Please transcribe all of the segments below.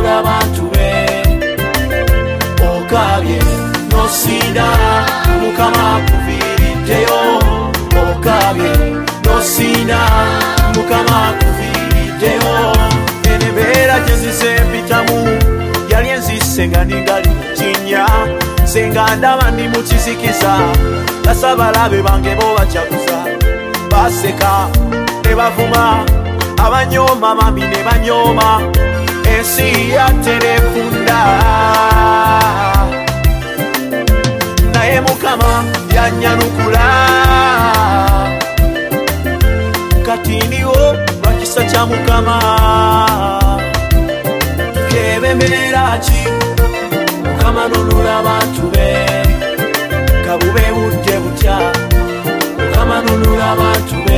nunula abantu be okabye nosinda mukama akuviriddeyo okabye nosinda mukama akuviriddeyo enebeera gyenzisempitamu yali enzise nga ningali kinya senga ndaba ndi mu kizikiza basabalabe bange bo bajaguza baseka ne bavuma abanyoma mami ne banyoma ensi yaterefunda naye mukama yanyanukula kati ndiwo lwakisa kya mukama kebembeera ki mukama nunula abantu be kabube budde butya mukama nunula abantu be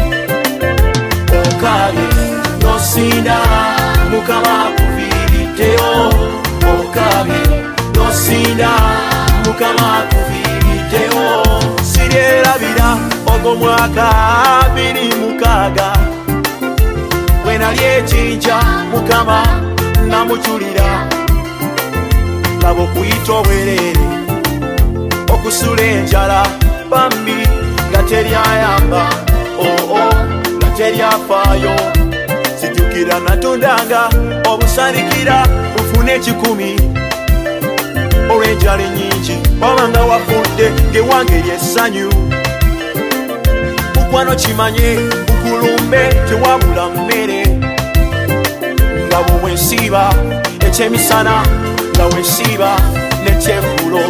okabye nosinda mukama akuviriddeyo okabye nosinda mukama akuviriddeyo siryerabira ogwo mwaka 2006 bwe nali ekijja mukama namukyulira laba okuyita obwerere okusula enjala bambi nga teryayamba nga teryafaayo sijjukira natundanga obusanikira bufune 10 olw'enjala ennyingi wabanga wafudde ng'ewange lyessanyu mukwano kimanye bukulumbe tewabula mmere nga bwe wensiiba ekyemisana nga wensiiba n'ekyeggulo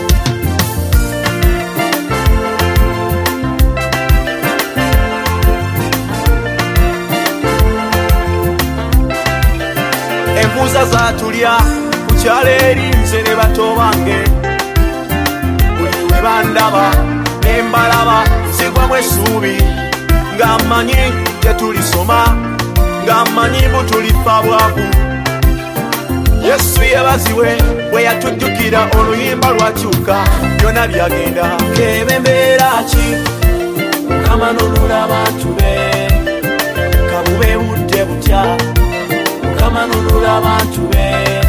embuuza zatulya ku kyalo erinze ne bato bange buli we bandaba ne mbalaba nsigwamu essuubi nga mmanyi tetulisoma nga mmanyi butulifa bwavu yesu yebaziwe bwe yatujjukira oluyimba lwakyuka byonna byagenda kebembeera ki mukama nunula abantu be kabube budde butya mukama nunula abantu be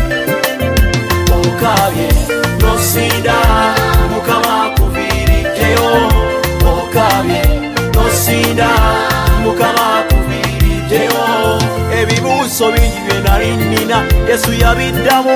okabye nosinda mukama akuviriddeyo okabye nosinda mukama akuviriddeyo ebibuuzo bingi bye nali nnina yesu yabiddamu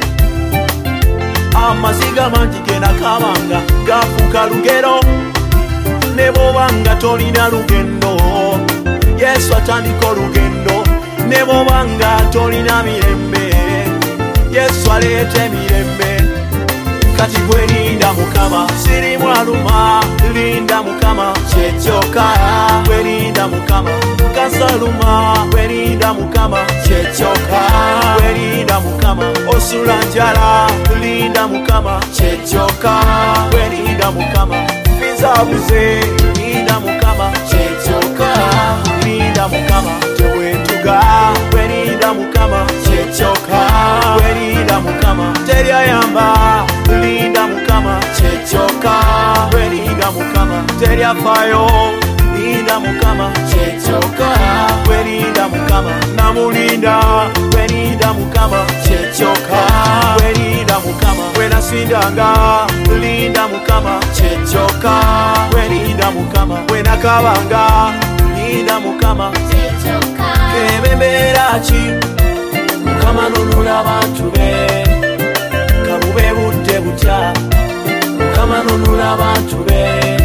amaziga mangi ge nakabanga gafuuka lugero ne bw'obanga tolina lugendo yesu atandika olugendo ne bw'obanga tolina mirembe yesu aleeta emirembe kati gwe linda mukama sirimu aluma linda mukama kyekyoka gwe linda mukama kasaluma gwe linda mukama kyekyoka gwe linda mukama osula njala linda mukama kyekyoka gwe linda mukama bizabuze linda mukama kyekyoka linda mukama tewetuga gwe linda mukama kyekyoka gwe linda mukama teryayamba linda mukama kyekyoka gwe linda mukama teryafaayo linda mukama kyekyoka gwe linda mukama namulinda gwe linda mukama kyekyoka gwe linda mukama gwe nasindanga linda mukama kyekyoka gwe linda mukama gwe nakabanga linda mukama kyekyoka kebembeera ki mukama nunula abantu be kabube budde butya mukama nunula abantu be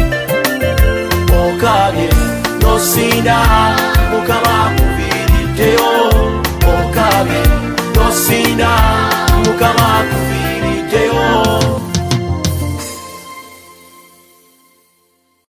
okabye nosinda mukama akuviriddeyo okabye nosinda mukama akuviriddeyo